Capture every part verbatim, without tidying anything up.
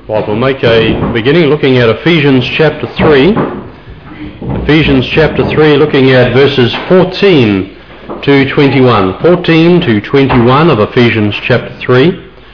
Right, we'll make a beginning looking at Ephesians chapter three. Ephesians chapter three, looking at verses fourteen to twenty-one. fourteen to twenty-one of Ephesians chapter three.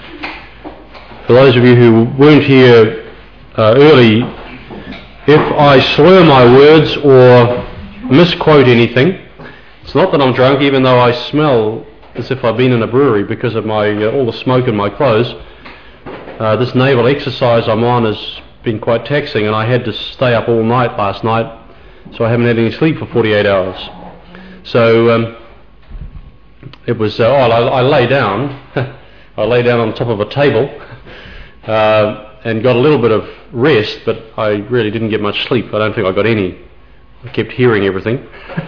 For those of you who weren't here uh, early, if I slur my words or misquote anything, it's not that I'm drunk, even though I smell as if I've been in a brewery because of my uh, all the smoke in my clothes. Uh, this naval exercise I'm on has been quite taxing, and I had to stay up all night last night, so I haven't had any sleep for forty-eight hours. So um, it was, uh, oh, I, I lay down, I lay down on top of a table uh, and got a little bit of rest, but I really didn't get much sleep. I don't think I got any. I kept hearing everything.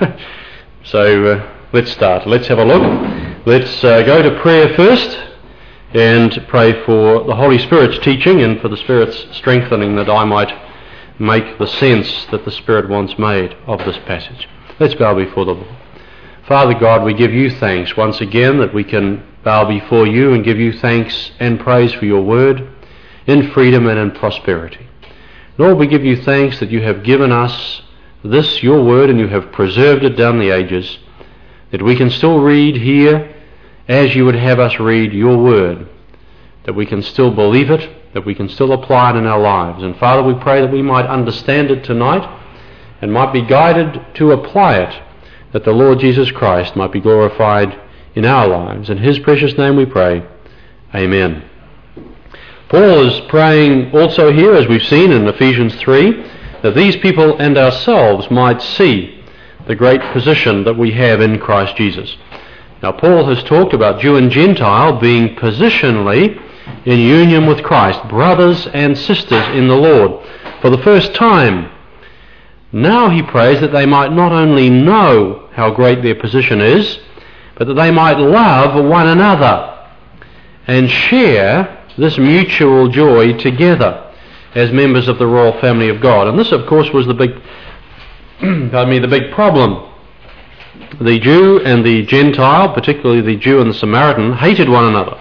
So uh, let's start. Let's have a look. Let's uh, go to prayer first, and pray for the Holy Spirit's teaching and for the Spirit's strengthening, that I might make the sense that the Spirit wants made of this passage. Let's bow before the Lord. Father God, we give you thanks once again that we can bow before you and give you thanks and praise for your word in freedom and in prosperity. Lord, we give you thanks that you have given us this, your word, and you have preserved it down the ages, that we can still read here as you would have us read your word, that we can still believe it, that we can still apply it in our lives. And Father, we pray that we might understand it tonight and might be guided to apply it, that the Lord Jesus Christ might be glorified in our lives. In his precious name we pray. Amen. Paul is praying also here, as we've seen in Ephesians three, that these people and ourselves might see the great position that we have in Christ Jesus. Now, Paul has talked about Jew and Gentile being positionally in union with Christ, brothers and sisters in the Lord, for the first time. Now he prays that they might not only know how great their position is, but that they might love one another and share this mutual joy together as members of the royal family of God. And this, of course, was the big, pardon me, the big problem. The Jew and the Gentile, particularly the Jew and the Samaritan, hated one another.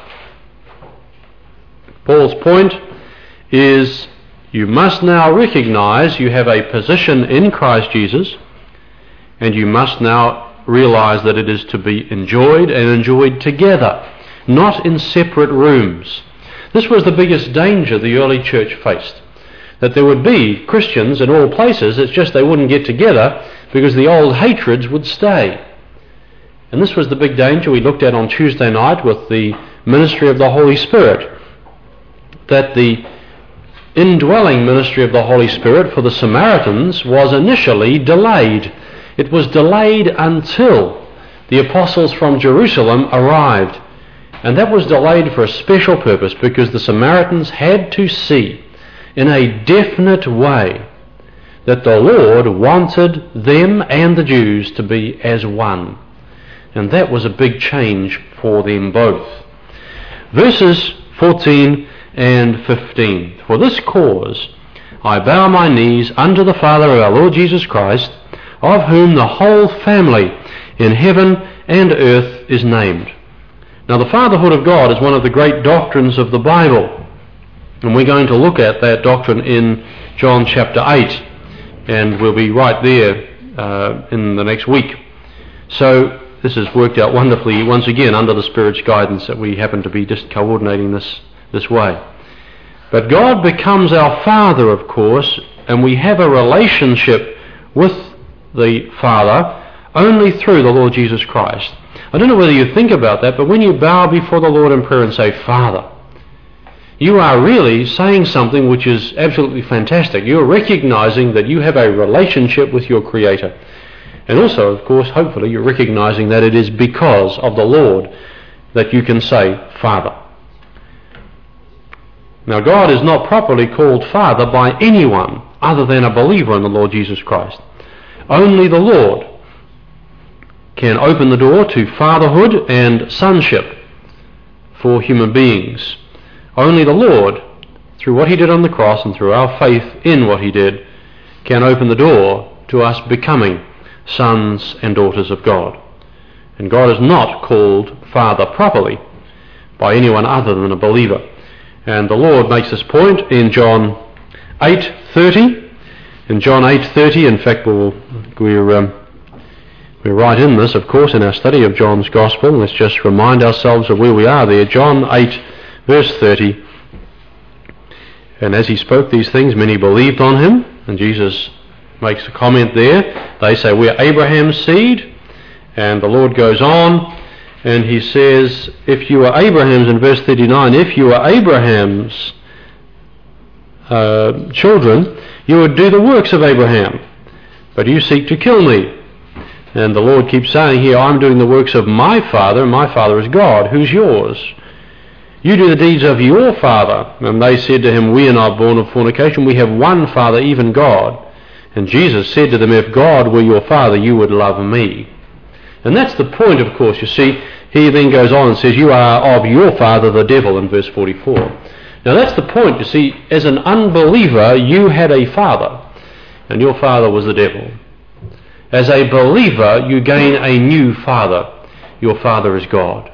Paul's point is, you must now recognize you have a position in Christ Jesus, and you must now realize that it is to be enjoyed and enjoyed together, not in separate rooms. This was the biggest danger the early church faced, that there would be Christians in all places, it's just they wouldn't get together because the old hatreds would stay. And this was the big danger we looked at on Tuesday night with the ministry of the Holy Spirit, that the indwelling ministry of the Holy Spirit for the Samaritans was initially delayed. It was delayed until the apostles from Jerusalem arrived. And that was delayed for a special purpose, because the Samaritans had to see in a definite way that the Lord wanted them and the Jews to be as one. And that was a big change for them both. Verses fourteen and fifteen. For this cause I bow my knees unto the Father of our Lord Jesus Christ, of whom the whole family in heaven and earth is named. Now, the fatherhood of God is one of the great doctrines of the Bible, and we're going to look at that doctrine in John chapter eight, and we'll be right there uh, in the next week. So this has worked out wonderfully once again under the Spirit's guidance, that we happen to be just coordinating this this way. But God becomes our Father, of course, and we have a relationship with the Father only through the Lord Jesus Christ. I don't know whether you think about that, but when you bow before the Lord in prayer and say, Father, you are really saying something which is absolutely fantastic. You're recognizing that you have a relationship with your Creator. And also, of course, hopefully, you're recognizing that it is because of the Lord that you can say, Father. Now, God is not properly called Father by anyone other than a believer in the Lord Jesus Christ. Only the Lord can open the door to fatherhood and sonship for human beings. Only the Lord, through what he did on the cross and through our faith in what he did, can open the door to us becoming sons and daughters of God. And God is not called Father properly by anyone other than a believer. And the Lord makes this point in John eight thirty. In John eight thirty, in fact, we'll, we're, um, we're right in this, of course, in our study of John's Gospel. Let's just remind ourselves of where we are there. John eight, verse thirty. And as he spoke these things, many believed on him. And Jesus makes a comment there. They say, we're Abraham's seed. And the Lord goes on, and he says, if you are Abraham's, in verse thirty-nine, if you are Abraham's uh, children, you would do the works of Abraham. But you seek to kill me. And the Lord keeps saying here, I'm doing the works of my Father, and my Father is God. Who's yours? You do the deeds of your father. And they said to him, we are not born of fornication. We have one Father, even God. And Jesus said to them, if God were your Father, you would love me. And that's the point, of course. You see, he then goes on and says, you are of your father, the devil, in verse forty-four. Now that's the point. You see, as an unbeliever, you had a father, and your father was the devil. As a believer, you gain a new father. Your father is God.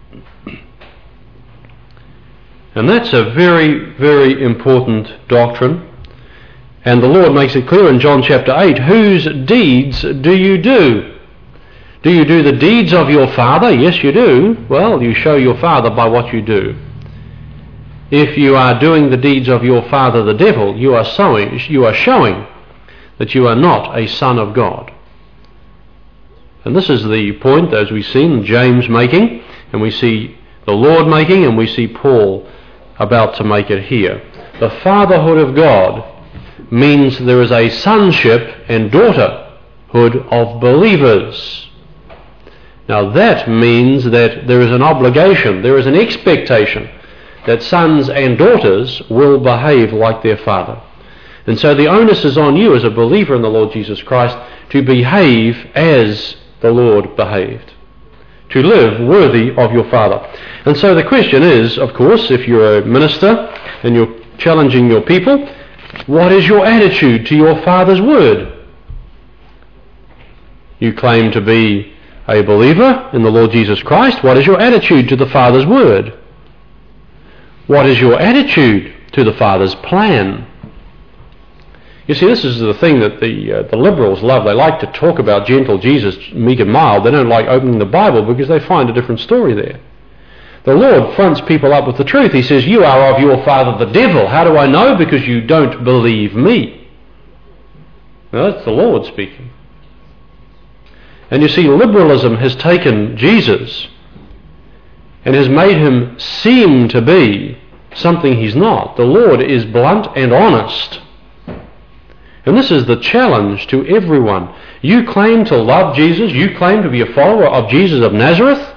And that's a very, very important doctrine. And the Lord makes it clear in John chapter eight, whose deeds do you do? Do you do the deeds of your father? Yes, you do. Well, you show your father by what you do. If you are doing the deeds of your father, the devil, you are showing, you are showing that you are not a son of God. And this is the point, as we've seen James making, and we see the Lord making, and we see Paul about to make it here. The fatherhood of God means there is a sonship and daughterhood of believers. Now that means that there is an obligation, there is an expectation that sons and daughters will behave like their father. And so the onus is on you as a believer in the Lord Jesus Christ to behave as the Lord behaved, to live worthy of your Father. And so the question is, of course, if you're a minister and you're challenging your people, what is your attitude to your Father's word? You claim to be a believer in the Lord Jesus Christ. What is your attitude to the Father's word? What is your attitude to the Father's plan? You see, this is the thing that the uh, the liberals love. They like to talk about gentle Jesus, meek and mild. They don't like opening the Bible because they find a different story there. The Lord fronts people up with the truth. He says, you are of your father the devil. How do I know? Because you don't believe me. Now, that's the Lord speaking. And you see, liberalism has taken Jesus and has made him seem to be something he's not. The Lord is blunt and honest. And this is the challenge to everyone. You claim to love Jesus. You claim to be a follower of Jesus of Nazareth.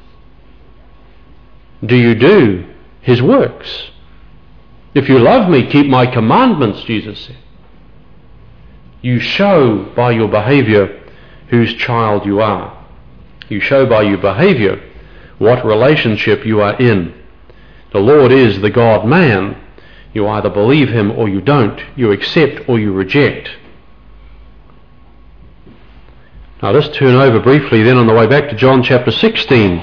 Do you do his works? If you love me, keep my commandments, Jesus said. You show by your behavior whose child you are. You show by your behavior what relationship you are in. The Lord is the God-man. You either believe him or you don't. You accept or you reject. Now let's turn over briefly then on the way back to John chapter sixteen.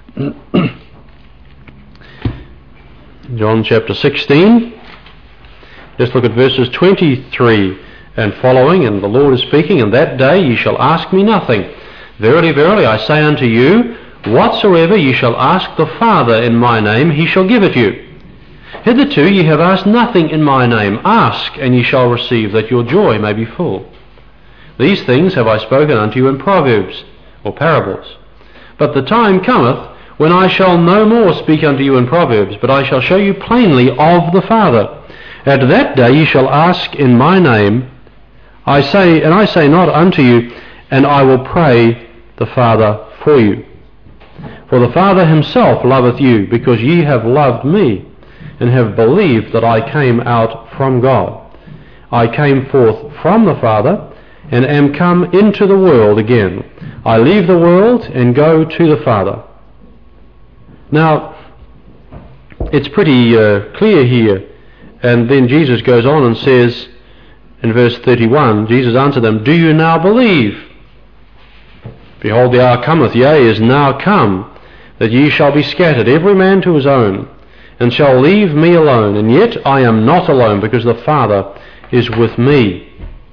John chapter sixteen. Let's look at verses twenty-three and following. And the Lord is speaking, and that day ye shall ask me nothing. Verily, verily, I say unto you, whatsoever ye shall ask the Father in my name, he shall give it you. Hitherto ye have asked nothing in my name. Ask, and ye shall receive, that your joy may be full. These things have I spoken unto you in proverbs, or parables. But the time cometh, when I shall no more speak unto you in proverbs, but I shall show you plainly of the Father. At that day ye shall ask in my name. I say, and I say not unto you, and I will pray the Father for you. For the Father himself loveth you, because ye have loved me, and have believed that I came out from God. I came forth from the Father, and am come into the world again. I leave the world and go to the Father. Now, it's pretty uh, clear here. And then Jesus goes on and says, in verse thirty-one, Jesus answered them, do you now believe? Behold, the hour cometh, yea, is now come, that ye shall be scattered, every man to his own, and shall leave me alone, and yet I am not alone, because the Father is with me.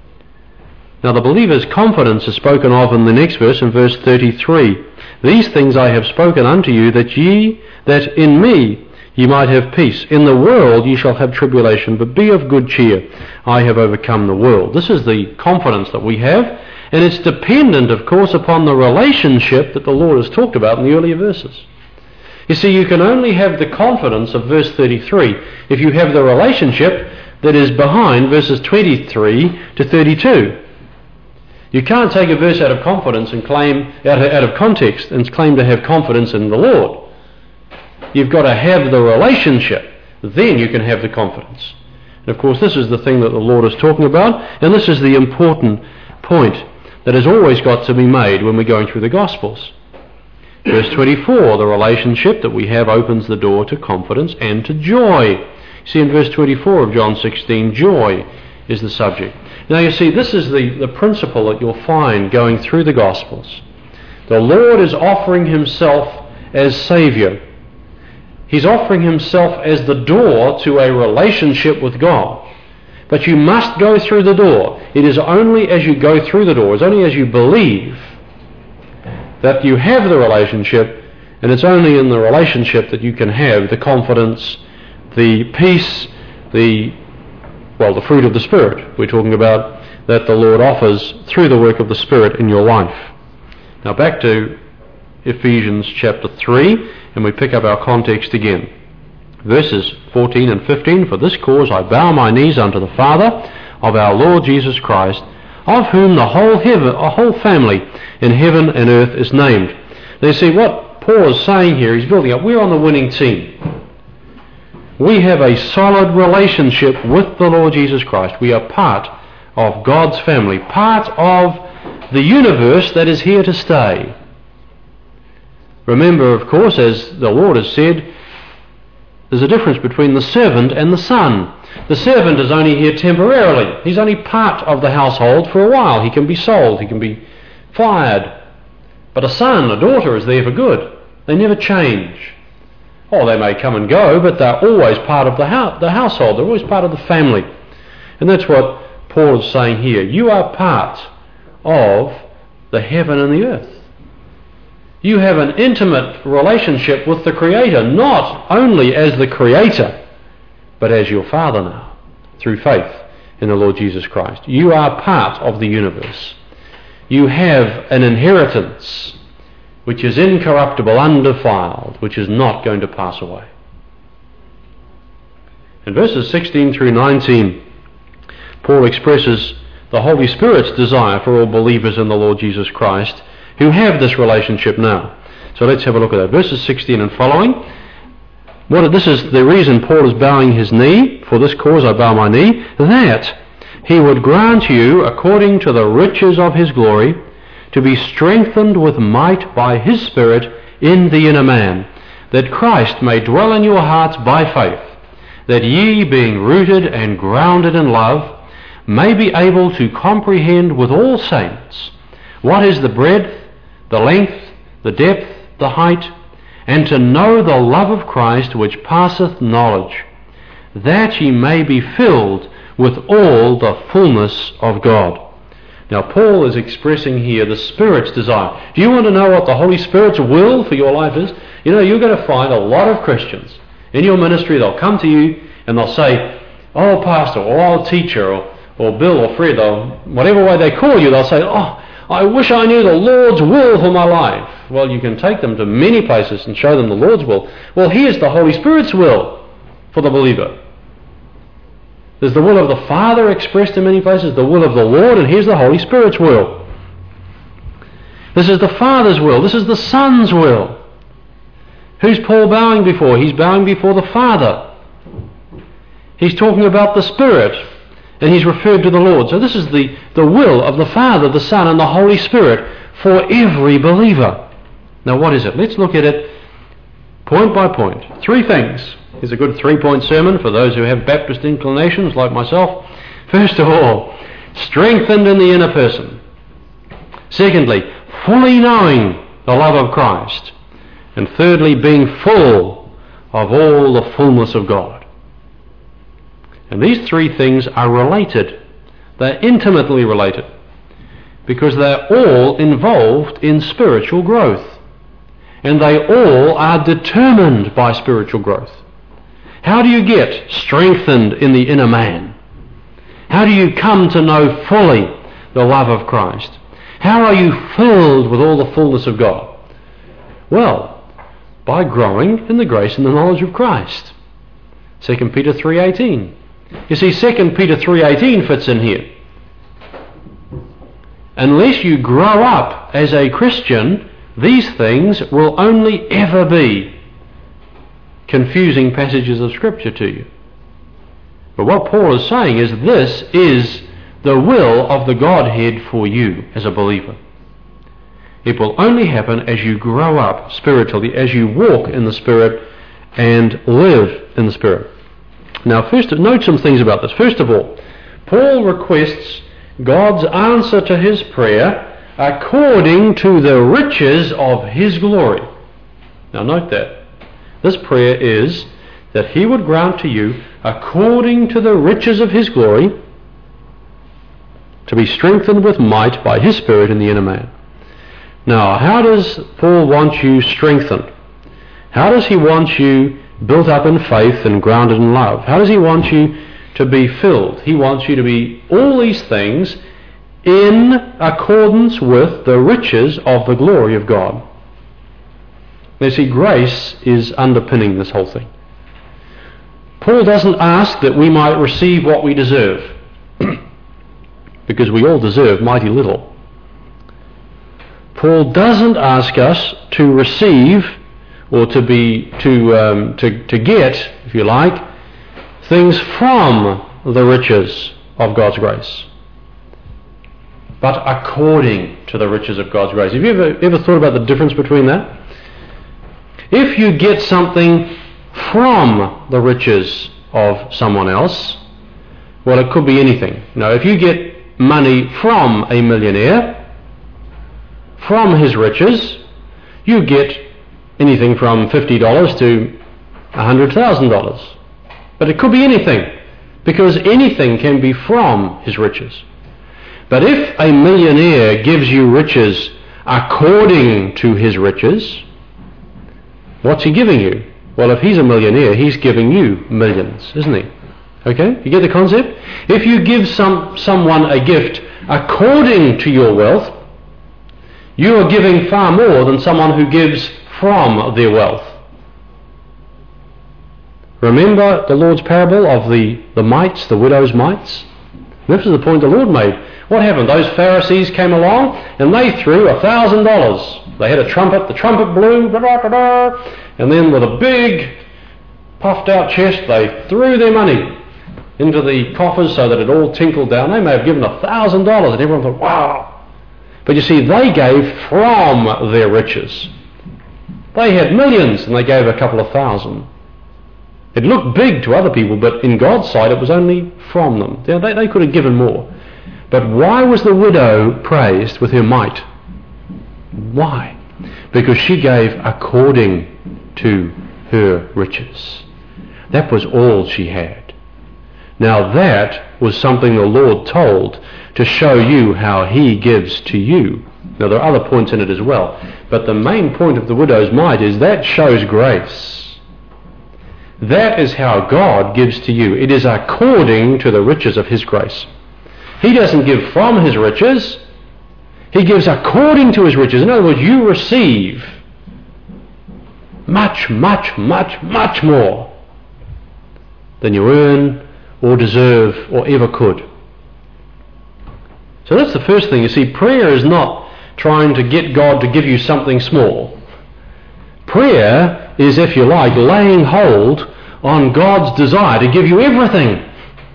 Now the believer's confidence is spoken of in the next verse, in verse thirty-three. These things I have spoken unto you, that ye, that in me ye might have peace. In the world ye shall have tribulation, but be of good cheer. I have overcome the world. This is the confidence that we have, and it's dependent, of course, upon the relationship that the Lord has talked about in the earlier verses. You see, you can only have the confidence of verse thirty-three if you have the relationship that is behind verses twenty-three to thirty-two. You can't take a verse out of confidence and claim, out of, out of context, and claim to have confidence in the Lord. You've got to have the relationship. Then you can have the confidence. And of course, this is the thing that the Lord is talking about, and this is the important point that has always got to be made when we're going through the Gospels. Verse twenty-four, the relationship that we have opens the door to confidence and to joy. See, in verse twenty-four of John sixteen, joy is the subject. Now you see, this is the, the principle that you'll find going through the Gospels. The Lord is offering himself as Saviour. He's offering himself as the door to a relationship with God. But you must go through the door. It is only as you go through the door, it's only as you believe that you have the relationship, and it's only in the relationship that you can have the confidence, the peace, the, well, the fruit of the Spirit we're talking about, that the Lord offers through the work of the Spirit in your life. Now back to Ephesians chapter three, and we pick up our context again. Verses fourteen and fifteen, for this cause I bow my knees unto the Father of our Lord Jesus Christ, of whom the whole heaven, a whole family in heaven and earth is named. Now you see what Paul is saying here, he's building up, we're on the winning team. We have a solid relationship with the Lord Jesus Christ. We are part of God's family, part of the universe that is here to stay. Remember, of course, as the Lord has said, there's a difference between the servant and the son. The servant is only here temporarily. He's only part of the household for a while. He can be sold, he can be fired. But a son, a daughter is there for good. They never change. Oh, they may come and go, but they're always part of the, ho- the household. They're always part of the family. And that's what Paul is saying here. You are part of the heaven and the earth. You have an intimate relationship with the Creator, not only as the Creator, but as your Father now, through faith in the Lord Jesus Christ. You are part of the universe. You have an inheritance which is incorruptible, undefiled, which is not going to pass away. In verses sixteen through nineteen, Paul expresses the Holy Spirit's desire for all believers in the Lord Jesus Christ who have this relationship now. So let's have a look at that. Verses sixteen and following. What, this is the reason Paul is bowing his knee. For this cause I bow my knee, that he would grant you, according to the riches of his glory, to be strengthened with might by his Spirit in the inner man, that Christ may dwell in your hearts by faith, that ye, being rooted and grounded in love, may be able to comprehend with all saints what is the breadth, the length, the depth, the height, and to know the love of Christ which passeth knowledge, that ye may be filled with all the fullness of God. Now Paul is expressing here the Spirit's desire. Do you want to know what the Holy Spirit's will for your life is? You know, you're going to find a lot of Christians in your ministry, they'll come to you and they'll say, oh pastor, or oh teacher, or, or Bill or Fred, or whatever way they call you, they'll say, oh, I wish I knew the Lord's will for my life. Well, you can take them to many places and show them the Lord's will. Well, here's the Holy Spirit's will for the believer. There's the will of the Father expressed in many places, the will of the Lord, and here's the Holy Spirit's will. This is the Father's will. This is the Son's will. Who's Paul bowing before? He's bowing before the Father. He's talking about the Spirit, and he's referred to the Lord. So this is the, the will of the Father, the Son, and the Holy Spirit for every believer. Now what is it? Let's look at it point by point. Three things. Here's a good three-point sermon for those who have Baptist inclinations like myself. First of all, strengthened in the inner person. Secondly, fully knowing the love of Christ. And thirdly, being full of all the fullness of God. And these three things are related. They're intimately related because they're all involved in spiritual growth. And they all are determined by spiritual growth. How do you get strengthened in the inner man? How do you come to know fully the love of Christ? How are you filled with all the fullness of God? Well, by growing in the grace and the knowledge of Christ. Second Peter three eighteen. You see, Second Peter three eighteen fits in here. Unless you grow up as a Christian, these things will only ever be confusing passages of Scripture to you. But what Paul is saying is this is the will of the Godhead for you as a believer. It will only happen as you grow up spiritually, as you walk in the Spirit and live in the Spirit. Now, first, note some things about this. First of all, Paul requests God's answer to his prayer according to the riches of his glory. Now, note that. This prayer is that he would grant to you, according to the riches of his glory, to be strengthened with might by his Spirit in the inner man. Now, how does Paul want you strengthened? How does he want you built up in faith and grounded in love? How does he want you to be filled? He wants you to be all these things in accordance with the riches of the glory of God. Now, see, grace is underpinning this whole thing. Paul doesn't ask that we might receive what we deserve, because we all deserve mighty little. Paul doesn't ask us to receive or to be to um, to to get, if you like, things from the riches of God's grace, but according to the riches of God's grace. Have you ever ever thought about the difference between that? If you get something from the riches of someone else, well, it could be anything. You know, if you get money from a millionaire, from his riches, you get anything from fifty dollars to one hundred thousand dollars. But it could be anything, because anything can be from his riches. But if a millionaire gives you riches according to his riches, what's he giving you? Well, if he's a millionaire, he's giving you millions, isn't he? Okay? You get the concept? If you give some someone a gift according to your wealth, you are giving far more than someone who gives from their wealth. Remember the Lord's parable of the, the mites, the widow's mites? This is the point the Lord made. What happened? Those Pharisees came along and they threw a thousand dollars. They had a trumpet, the trumpet blew, and then with a big puffed out chest they threw their money into the coffers so that it all tinkled down. They may have given a thousand dollars and everyone thought, wow. But you see, they gave from their riches. They had millions and they gave a couple of thousand. It looked big to other people, but in God's sight it was only from them. They, they could have given more. But why was the widow praised with her mite? Why? Because she gave according to her riches. That was all she had. Now that was something the Lord told to show you how he gives to you. Now there are other points in it as well, but the main point of the widow's mite is that shows grace. That is how God gives to you. It is according to the riches of his grace. He doesn't give from his riches. He gives according to his riches. In other words, you receive much, much, much, much more than you earn or deserve or ever could. So that's the first thing. You see, prayer is not trying to get God to give you something small. Prayer is, if you like, laying hold on God's desire to give you everything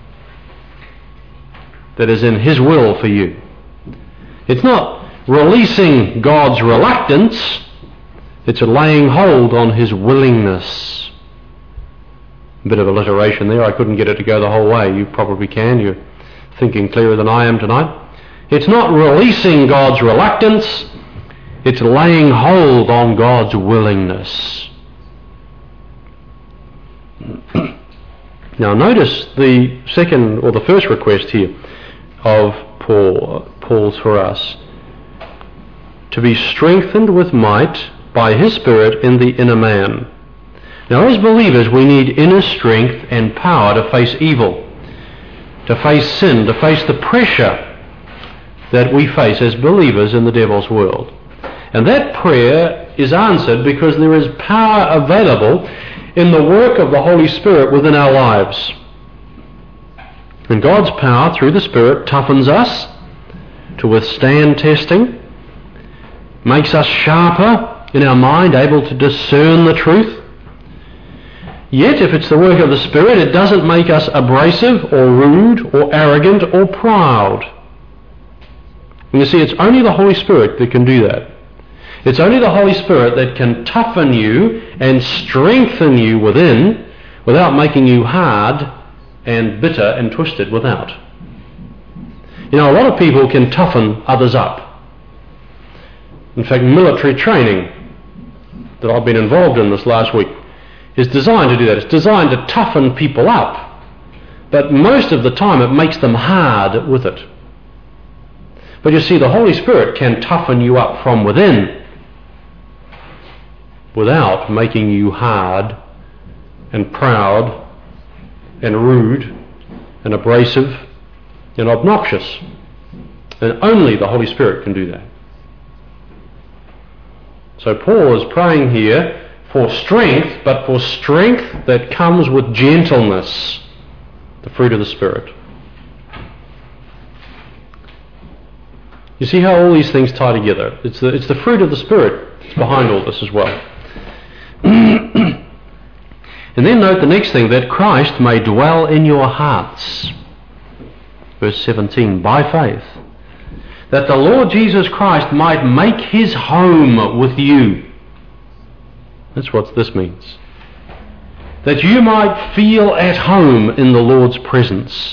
that is in his will for you. It's not releasing God's reluctance, it's a laying hold on his willingness. A bit of alliteration there, I couldn't get it to go the whole way. You probably can, you're thinking clearer than I am tonight. It's not releasing God's reluctance, it's laying hold on God's willingness. Now notice the second or the first request here of Paul, Paul's for us. To be strengthened with might by his Spirit in the inner man. Now as believers we need inner strength and power to face evil, to face sin, to face the pressure that we face as believers in the devil's world. And that prayer is answered because there is power available in the work of the Holy Spirit within our lives. And God's power through the Spirit toughens us to withstand testing, makes us sharper in our mind, able to discern the truth. Yet if it's the work of the Spirit, it doesn't make us abrasive or rude or arrogant or proud. And you see, it's only the Holy Spirit that can do that. It's only the Holy Spirit that can toughen you and strengthen you within without making you hard and bitter and twisted without. You know, a lot of people can toughen others up. In fact, military training that I've been involved in this last week is designed to do that. It's designed to toughen people up. But most of the time it makes them hard with it. But you see, the Holy Spirit can toughen you up from within without making you hard and proud and rude and abrasive and obnoxious. And only the Holy Spirit can do that. So Paul is praying here for strength, but for strength that comes with gentleness, the fruit of the Spirit. You see how all these things tie together. It's the, it's the fruit of the Spirit that's behind all this as well. And then note the next thing, that Christ may dwell in your hearts. Verse seventeen, by faith, that the Lord Jesus Christ might make his home with you. That's what this means. That you might feel at home in the Lord's presence.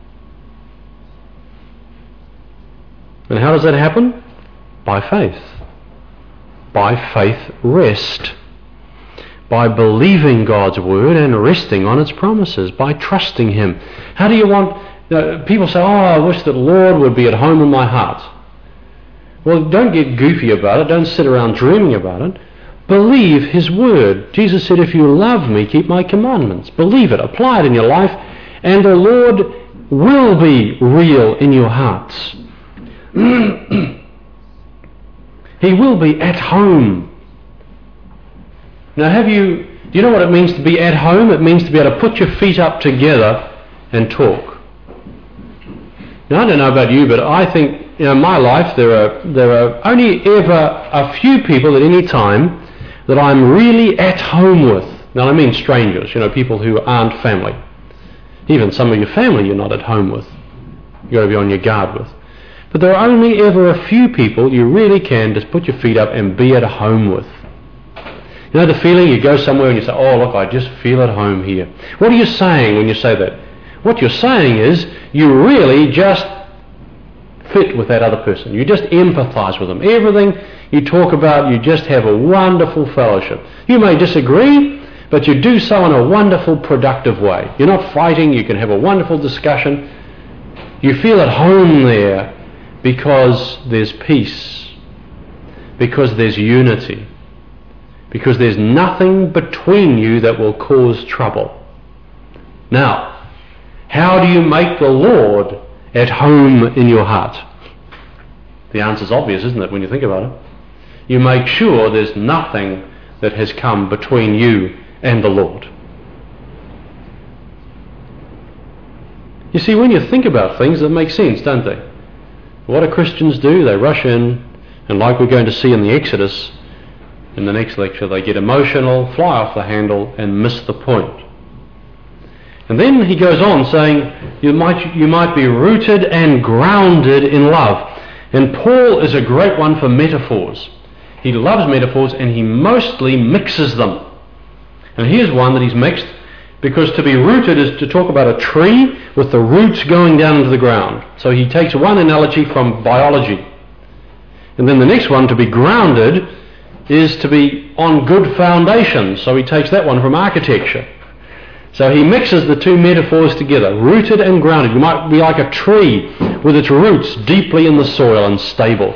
And how does that happen? By faith. By faith rest. By believing God's word and resting on its promises. By trusting him. How do you want... You know, people say, oh, I wish that the Lord would be at home in my heart. Well, don't get goofy about it. Don't sit around dreaming about it. Believe his word. Jesus said, if you love me, keep my commandments. Believe it. Apply it in your life. And the Lord will be real in your hearts. He will be at home. Now have you, do you know what it means to be at home? It means to be able to put your feet up together and talk. Now I don't know about you, but I think, you know, in my life there are, there are only ever a few people at any time that I'm really at home with. Now I mean strangers, you know, people who aren't family. Even some of your family you're not at home with. You've got to be on your guard with. But there are only ever a few people you really can just put your feet up and be at home with. You know the feeling you go somewhere and you say, oh look, I just feel at home here. What are you saying when you say that? What you're saying is you really just fit with that other person. You just empathise with them. Everything you talk about, you just have a wonderful fellowship. You may disagree, but you do so in a wonderful, productive way. You're not fighting, you can have a wonderful discussion. You feel at home there because there's peace, because there's unity, because there's nothing between you that will cause trouble. Now, how do you make the Lord at home in your heart? The answer's obvious, isn't it, when you think about it? You make sure there's nothing that has come between you and the Lord. You see, when you think about things, that make sense, don't they? What do Christians do? They rush in, and like we're going to see in the Exodus, in the next lecture, they get emotional, fly off the handle, and miss the point. And then he goes on saying, you might, you might be rooted and grounded in love. And Paul is a great one for metaphors. He loves metaphors and he mostly mixes them. And here's one that he's mixed, because to be rooted is to talk about a tree with the roots going down into the ground. So he takes one analogy from biology. And then the next one, to be grounded, is to be on good foundations. So he takes that one from architecture. So he mixes the two metaphors together, rooted and grounded. You might be like a tree with its roots deeply in the soil and stable.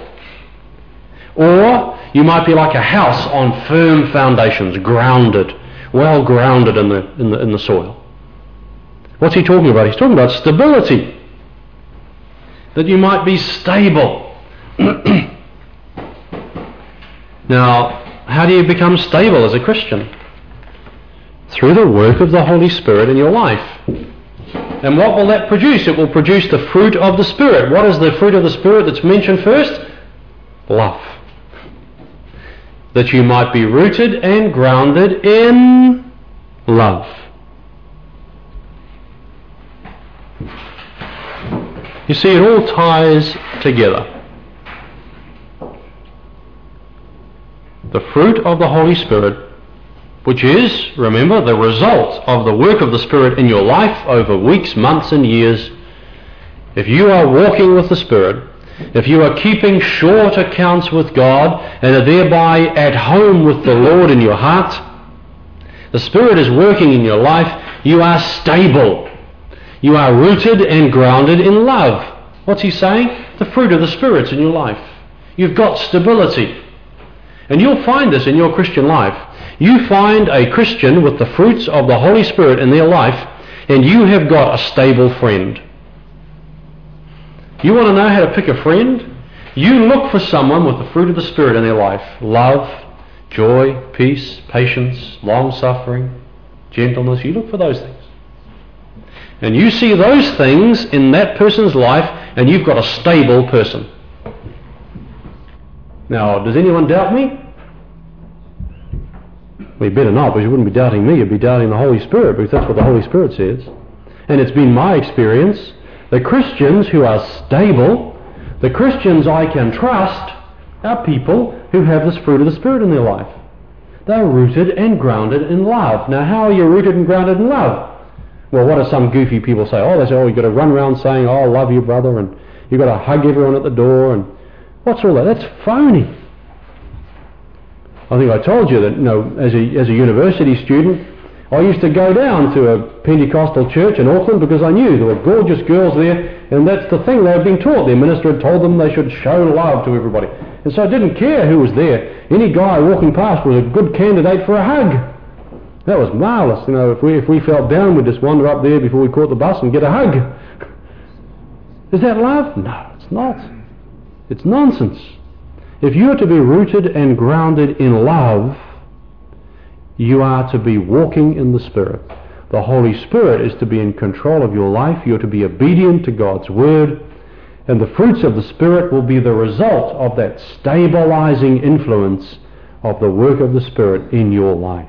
Or you might be like a house on firm foundations, grounded, well grounded in the, in the, in the soil. What's he talking about? He's talking about stability. That you might be stable. Now, how do you become stable as a Christian? Through the work of the Holy Spirit in your life. And what will that produce? It will produce the fruit of the Spirit. What is the fruit of the Spirit that's mentioned first? Love. That you might be rooted and grounded in love. You see, it all ties together. The fruit of the Holy Spirit, which is, remember, the result of the work of the Spirit in your life over weeks, months and years. If you are walking with the Spirit, if you are keeping short accounts with God and are thereby at home with the Lord in your heart, the Spirit is working in your life, you are stable. You are rooted and grounded in love. What's he saying? The fruit of the Spirit's in your life. You've got stability. And you'll find this in your Christian life. You find a Christian with the fruits of the Holy Spirit in their life, and you have got a stable friend. You want to know how to pick a friend? You look for someone with the fruit of the Spirit in their life. Love, joy, peace, patience, long-suffering, gentleness. You look for those things. And you see those things in that person's life, and you've got a stable person. Now, does anyone doubt me? Well, you better not, because you wouldn't be doubting me, you'd be doubting the Holy Spirit, because that's what the Holy Spirit says. And it's been my experience, the Christians who are stable, the Christians I can trust, are people who have this fruit of the Spirit in their life. They're rooted and grounded in love. Now, how are you rooted and grounded in love? Well, what do some goofy people say? Oh, they say, oh, you've got to run around saying, oh, I love you, brother, and you've got to hug everyone at the door, and what's all that? That's phony. I think I told you that, you know, as a, as a university student, I used to go down to a Pentecostal church in Auckland because I knew there were gorgeous girls there, and that's the thing they had been taught. Their minister had told them they should show love to everybody. And so I didn't care who was there. Any guy walking past was a good candidate for a hug. That was marvellous. You know, if we, if we felt down, we'd just wander up there before we caught the bus and get a hug. Is that love? No, it's not. It's nonsense. If you are to be rooted and grounded in love, you are to be walking in the Spirit. The Holy Spirit is to be in control of your life. You're to be obedient to God's Word. And the fruits of the Spirit will be the result of that stabilizing influence of the work of the Spirit in your life.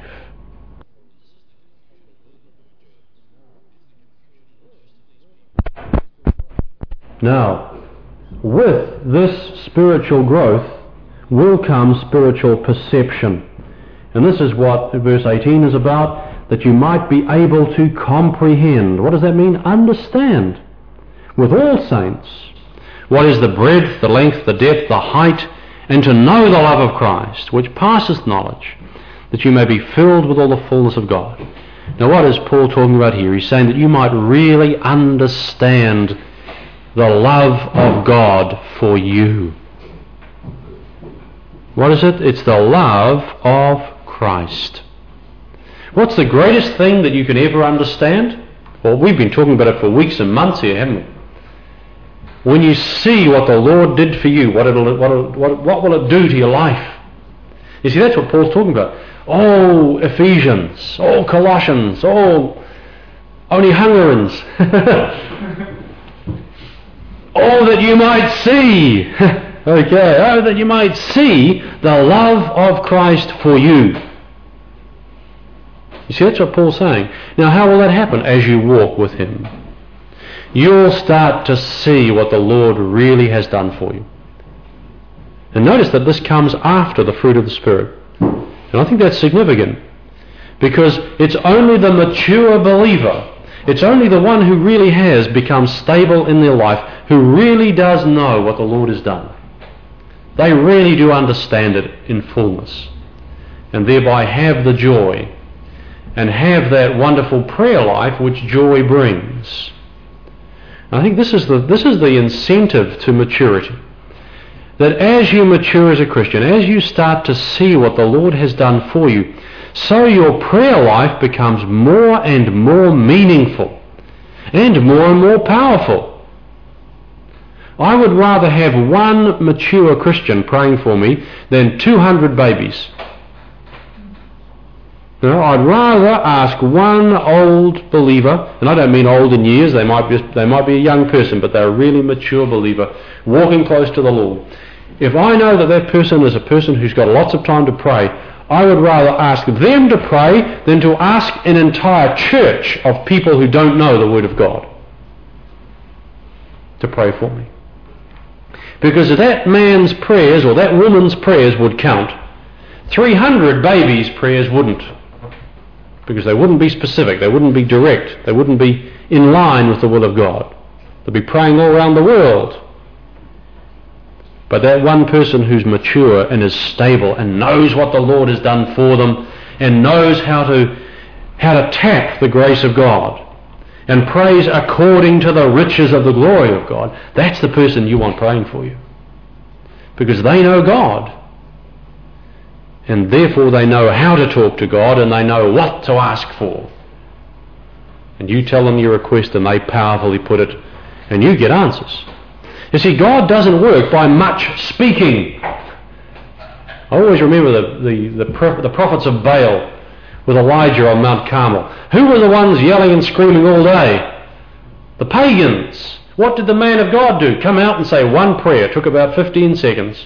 Now, with this spiritual growth will come spiritual perception. And this is what verse eighteen is about, that you might be able to comprehend. What does that mean? Understand. With all saints, what is the breadth, the length, the depth, the height, and to know the love of Christ, which passeth knowledge, that you may be filled with all the fullness of God. Now what is Paul talking about here? He's saying that you might really understand the love of God for you. What is it? It's the love of Christ. What's the greatest thing that you can ever understand? Well, we've been talking about it for weeks and months here, haven't we? When you see what the Lord did for you, what, it'll, what, it'll, what, what will it do to your life? You see, that's what Paul's talking about. Oh, Ephesians, oh, Colossians, oh, only Hungarians. Oh, that you might see, okay, oh, that you might see the love of Christ for you. You see, that's what Paul's saying. Now, how will that happen? As you walk with Him. You'll start to see what the Lord really has done for you. And notice that this comes after the fruit of the Spirit. And I think that's significant, because it's only the mature believer, it's only the one who really has become stable in their life, who really does know what the Lord has done. They really do understand it in fullness, and thereby have the joy and have that wonderful prayer life which joy brings. I think this is the this is the incentive to maturity. That as you mature as a Christian, as you start to see what the Lord has done for you, so your prayer life becomes more and more meaningful and more and more powerful. I would rather have one mature Christian praying for me than two hundred babies. You know, I'd rather ask one old believer, and I don't mean old in years, they might be, they might be a young person, but they're a really mature believer, walking close to the Lord. If I know that that person is a person who's got lots of time to pray, I would rather ask them to pray than to ask an entire church of people who don't know the Word of God to pray for me. Because if that man's prayers or that woman's prayers would count, three hundred babies' prayers wouldn't. Because they wouldn't be specific, they wouldn't be direct, they wouldn't be in line with the will of God. They'd be praying all around the world. But that one person who's mature and is stable and knows what the Lord has done for them and knows how to how to tap the grace of God and prays according to the riches of the glory of God, that's the person you want praying for you. Because they know God. And therefore they know how to talk to God and they know what to ask for. And you tell them your request and they powerfully put it and you get answers. You see, God doesn't work by much speaking. I always remember the, the, the, the prophets of Baal with Elijah on Mount Carmel. Who were the ones yelling and screaming all day? The pagans. What did the man of God do? Come out and say one prayer. It took about fifteen seconds.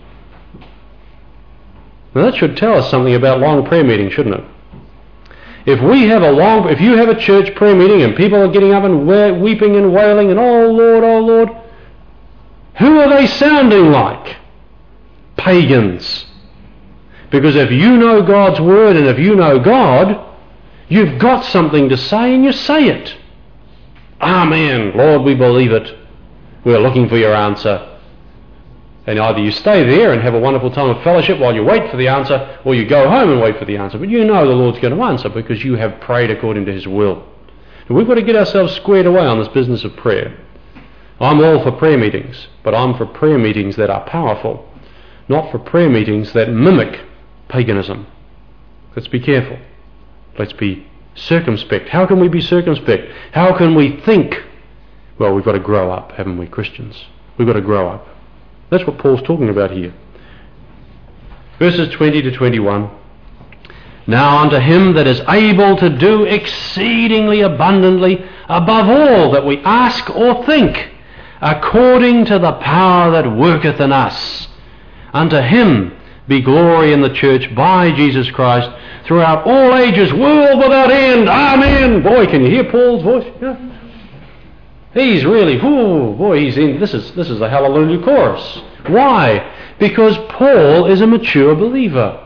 Now that should tell us something about long prayer meetings, shouldn't it? If we have a long, if you have a church prayer meeting and people are getting up and weeping and wailing and oh Lord, oh Lord, who are they sounding like? Pagans. Because if you know God's word and if you know God, you've got something to say and you say it. Amen. Lord, we believe it. We're looking for your answer. And either you stay there and have a wonderful time of fellowship while you wait for the answer, or you go home and wait for the answer. But you know the Lord's going to answer because you have prayed according to his will. And we've got to get ourselves squared away on this business of prayer. I'm all for prayer meetings, but I'm for prayer meetings that are powerful, not for prayer meetings that mimic paganism. Let's be careful. Let's be circumspect. How can we be circumspect? How can we think? Well, we've got to grow up, haven't we, Christians? We've got to grow up. That's what Paul's talking about here. Verses twenty to twenty-one. Now unto him that is able to do exceedingly abundantly above all that we ask or think, according to the power that worketh in us, unto him be glory in the church by Jesus Christ throughout all ages, world without end. Amen. Boy, can you hear Paul's voice? Yeah. He's really, whoo, boy, he's in, this is, this is a hallelujah chorus. Why? Because Paul is a mature believer.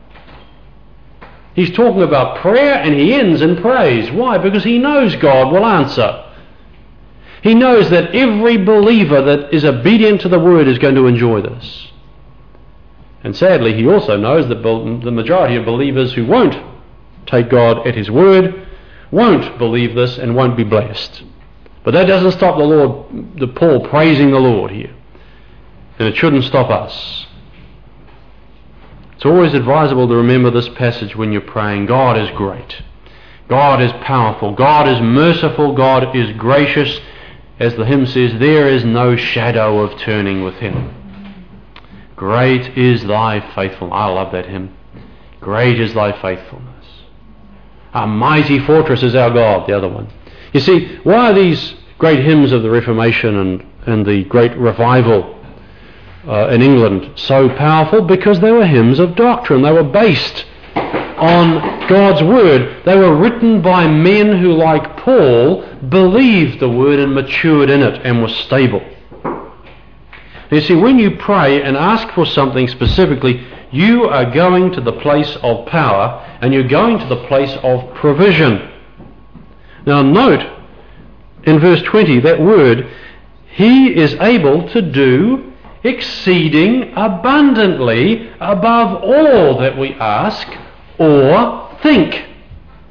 He's talking about prayer and he ends in praise. Why? Because he knows God will answer. He knows that every believer that is obedient to the word is going to enjoy this. And sadly, he also knows that the majority of believers who won't take God at his word won't believe this and won't be blessed. But that doesn't stop the Lord, the Paul praising the Lord here. And it shouldn't stop us. It's always advisable to remember this passage when you're praying. God is great. God is powerful. God is merciful. God is gracious. As the hymn says, there is no shadow of turning with him. Great is thy faithfulness. I love that hymn. Great is thy faithfulness. A mighty fortress is our God, the other one. You see, why are these great hymns of the Reformation and, and the great revival uh, in England so powerful? Because they were hymns of doctrine. They were based on God's word. They were written by men who, like Paul, believed the word and matured in it and were stable. You see, when you pray and ask for something specifically, you are going to the place of power and you're going to the place of provision. Now note, in verse twenty, that word, he is able to do exceeding abundantly above all that we ask or think.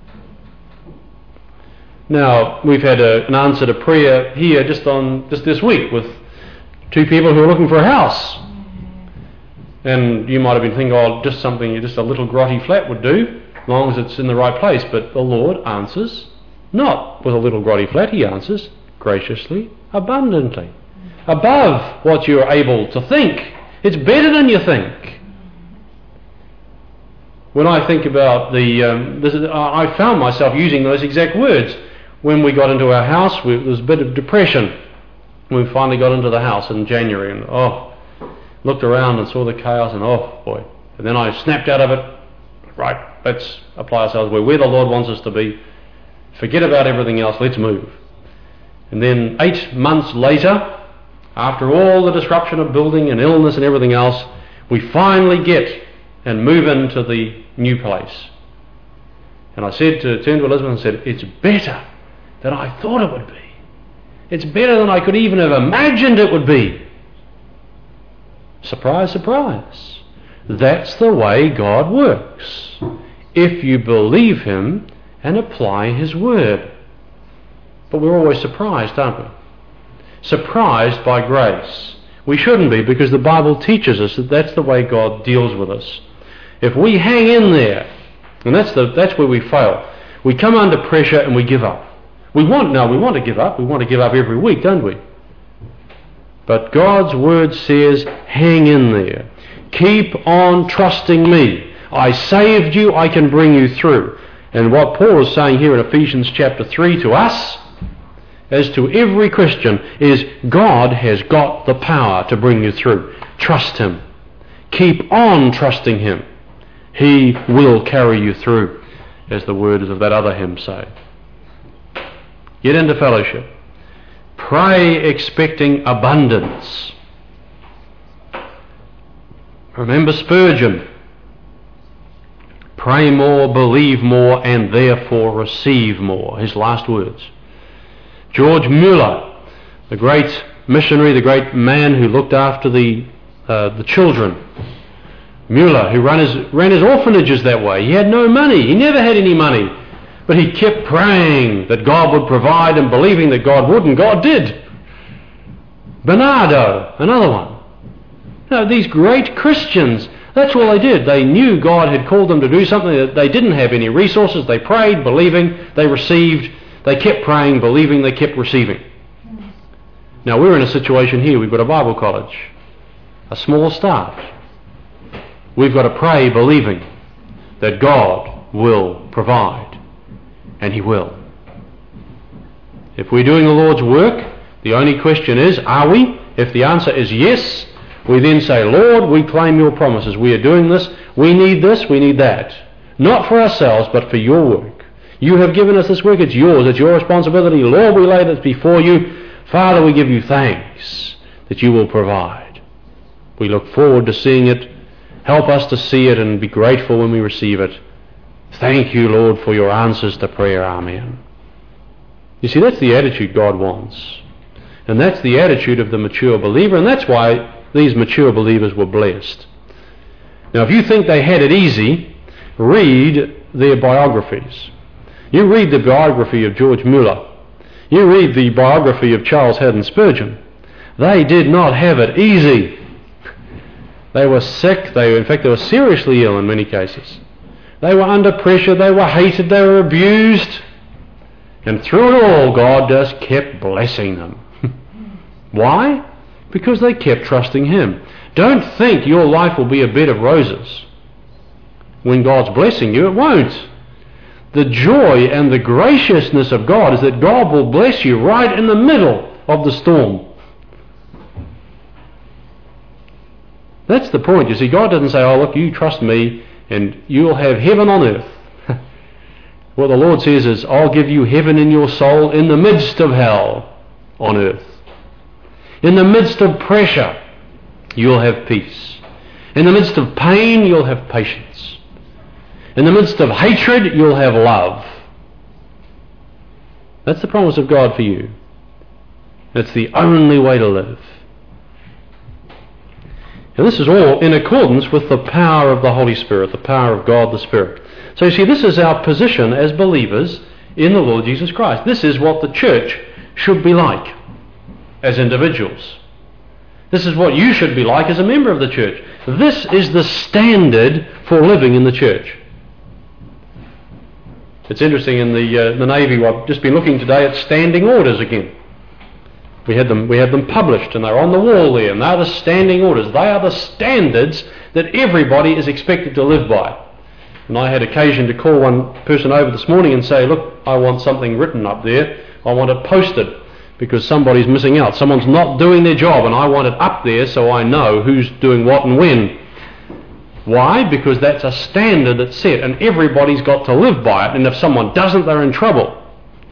Now, we've had a, an answer to prayer here just on just this week with two people who are looking for a house. And you might have been thinking, oh, just something, just a little grotty flat would do, as long as it's in the right place. But the Lord answers not with a little grotty flat. He answers graciously, abundantly, above what you're able to think. It's better than you think. When I think about the, um, this is, I found myself using those exact words. When we got into our house, we, there was a bit of depression. We finally got into the house in January, and oh, looked around and saw the chaos, and oh boy. And then I snapped out of it. Right, let's apply ourselves where, where the Lord wants us to be. Forget about everything else, let's move. And then eight months later, after all the disruption of building and illness and everything else, we finally get and move into the new place. And I said to turned to Elizabeth and said, it's better than I thought it would be. It's better than I could even have imagined it would be. Surprise, surprise. That's the way God works. If you believe Him and apply His word. But we're always surprised, aren't we? Surprised by grace. We shouldn't be, because the Bible teaches us that that's the way God deals with us. If we hang in there, and that's the that's where we fail. We come under pressure and we give up. We want no, we want to give up. We want to give up every week, don't we? But God's word says, hang in there. Keep on trusting me. I saved you, I can bring you through. And what Paul is saying here in Ephesians chapter three to us, as to every Christian, is God has got the power to bring you through. Trust Him. Keep on trusting Him. He will carry you through, as the words of that other hymn say. Get into fellowship. Pray expecting abundance. Remember Spurgeon. Pray more, believe more, and therefore receive more. His last words. George Mueller, the great missionary, the great man who looked after the uh, the children. Mueller, who ran his, ran his orphanages that way. He had no money. He never had any money. But he kept praying that God would provide and believing that God would, and God did. Bernardo, another one. No, these great Christians, that's all they did. They knew God had called them to do something, that they didn't have any resources. They prayed, believing, they received. They kept praying, believing, they kept receiving. Now we're in a situation here. We've got a Bible college, a small staff. We've got to pray, believing that God will provide. And He will. If we're doing the Lord's work, the only question is, are we? If the answer is yes, we then say, Lord, we claim your promises. We are doing this. We need this. We need that. Not for ourselves, but for your work. You have given us this work. It's yours. It's your responsibility. Lord, we lay this before you. Father, we give you thanks that you will provide. We look forward to seeing it. Help us to see it and be grateful when we receive it. Thank you, Lord, for your answers to prayer. Amen. You see, that's the attitude God wants. And that's the attitude of the mature believer, and that's why these mature believers were blessed. Now, if you think they had it easy, read their biographies. You read the biography of George Mueller. You read the biography of Charles Haddon Spurgeon. They did not have it easy. They were sick. They, in fact, they were seriously ill in many cases. They were under pressure. They were hated. They were abused. And through it all, God just kept blessing them. Why? Because they kept trusting Him. Don't think your life will be a bed of roses. When God's blessing you, it won't. The joy and the graciousness of God is that God will bless you right in the middle of the storm. That's the point. You see, God doesn't say, oh, look, you trust me and you'll have heaven on earth. What the Lord says is, I'll give you heaven in your soul in the midst of hell on earth. In the midst of pressure, you'll have peace. In the midst of pain, you'll have patience. In the midst of hatred, you'll have love. That's the promise of God for you. That's the only way to live. And this is all in accordance with the power of the Holy Spirit, the power of God the Spirit. So you see, this is our position as believers in the Lord Jesus Christ. This is what the church should be like as individuals. This is what you should be like as a member of the church. This is the standard for living in the church. It's interesting, in the uh, the Navy, I've just been looking today at standing orders again. We had them we had them published, and they're on the wall there, and they're the standing orders. They are the standards that everybody is expected to live by. And I had occasion to call one person over this morning and say, look, I want something written up there. I want it posted because somebody's missing out. Someone's not doing their job, and I want it up there so I know who's doing what and when. Why? Because that's a standard that's set, and everybody's got to live by it, and if someone doesn't, they're in trouble.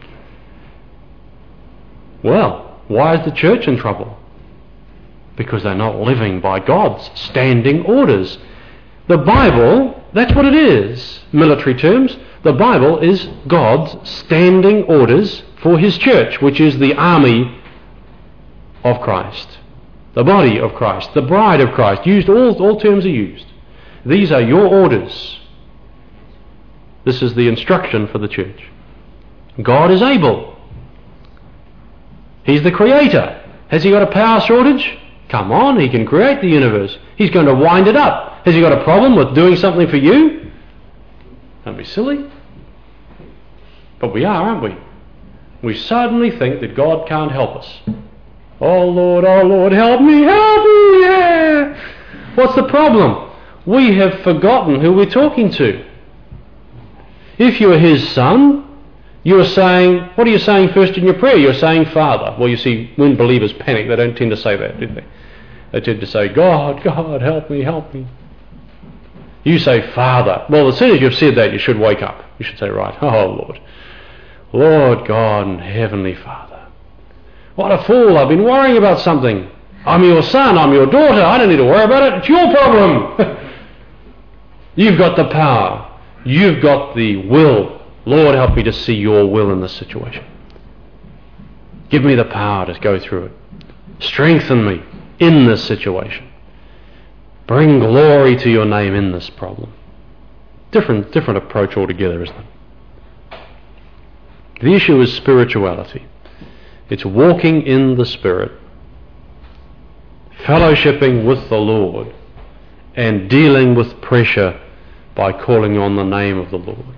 Well, why is the church in trouble? Because they're not living by God's standing orders. The Bible, that's what it is. Military terms, the Bible is God's standing orders for His church, which is the army of Christ, the body of Christ, the bride of Christ. Used, all, all terms are used. These are your orders. This is the instruction for the church. God is able. He's the creator. Has He got a power shortage? Come on, He can create the universe. He's going to wind it up. Has He got a problem with doing something for you? Don't be silly. But we are, aren't we? We suddenly think that God can't help us. Oh Lord, oh Lord, help me, help me, yeah! What's the problem? We have forgotten who we're talking to. If you're His son, you're saying, what are you saying first in your prayer? You're saying Father. Well, you see, when believers panic, they don't tend to say that, do they? They tend to say, God, God, help me, help me. You say Father. Well, as soon as you've said that, you should wake up. You should say, right, oh Lord, Lord God and Heavenly Father. What a fool, I've been worrying about something. I'm your son, I'm your daughter, I don't need to worry about it, it's your problem. You've got the power. You've got the will. Lord, help me to see your will in this situation. Give me the power to go through it. Strengthen me in this situation. Bring glory to your name in this problem. Different, different approach altogether, isn't it? The issue is spirituality. It's walking in the Spirit, fellowshipping with the Lord, and dealing with pressure by calling on the name of the Lord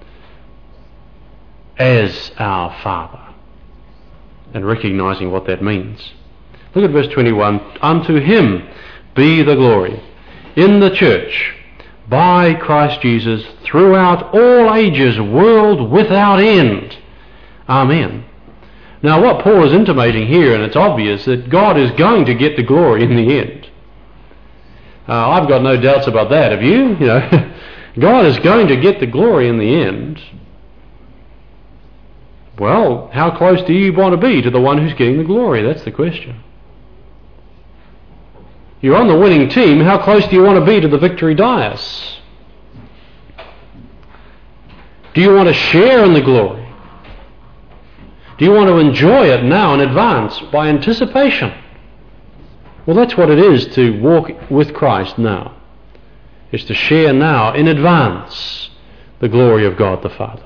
as our Father, and recognizing what that means. Look at verse twenty-one. Unto Him be the glory in the church by Christ Jesus throughout all ages, world without end. Amen. Now what Paul is intimating here, and it's obvious, that God is going to get the glory in the end. Uh, I've got no doubts about that, have you? You know, God is going to get the glory in the end. Well, how close do you want to be to the one who's getting the glory? That's the question. You're on the winning team, how close do you want to be to the victory dais? Do you want to share in the glory? Do you want to enjoy it now in advance by anticipation? Well, that's what it is to walk with Christ now. It's to share now in advance the glory of God the Father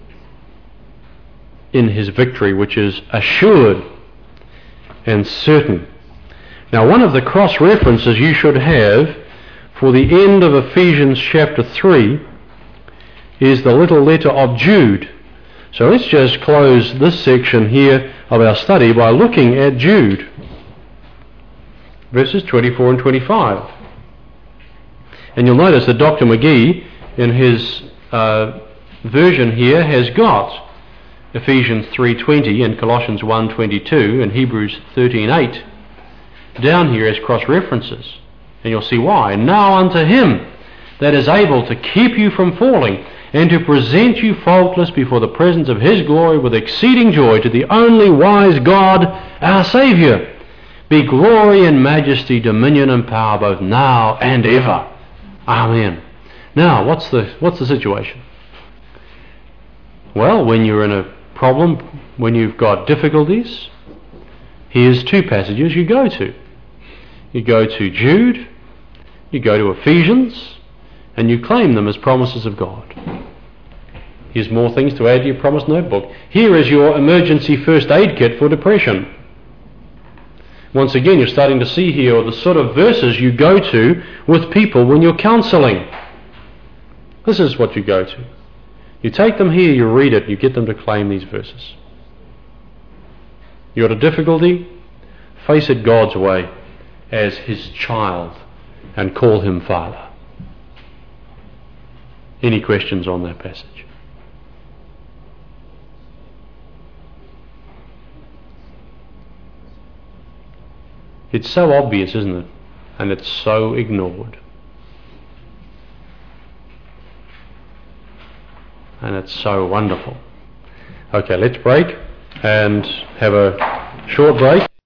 in His victory, which is assured and certain. Now, one of the cross-references you should have for the end of Ephesians chapter three is the little letter of Jude. So let's just close this section here of our study by looking at Jude, verses twenty-four and twenty-five. And you'll notice that Doctor McGee, in his uh, version here, has got Ephesians three twenty and Colossians one twenty-two and Hebrews thirteen eight down here as cross-references. And you'll see why. Now unto Him that is able to keep you from falling, and to present you faultless before the presence of His glory with exceeding joy, to the only wise God, our Saviour, be glory and majesty, dominion and power, both now and ever. Amen. Now, what's the what's the situation? Well, when you're in a problem, when you've got difficulties, here's two passages you go to. You go to Jude, you go to Ephesians, and you claim them as promises of God. Here's more things to add to your promised notebook. Here is your emergency first aid kit for depression. Once again, you're starting to see here the sort of verses you go to with people when you're counselling. This is what you go to. You take them here, you read it, you get them to claim these verses. You're at a difficulty, face it God's way as His child and call Him Father. Any questions on that passage? It's so obvious, isn't it? And it's so ignored. And it's so wonderful. Okay, let's break and have a short break.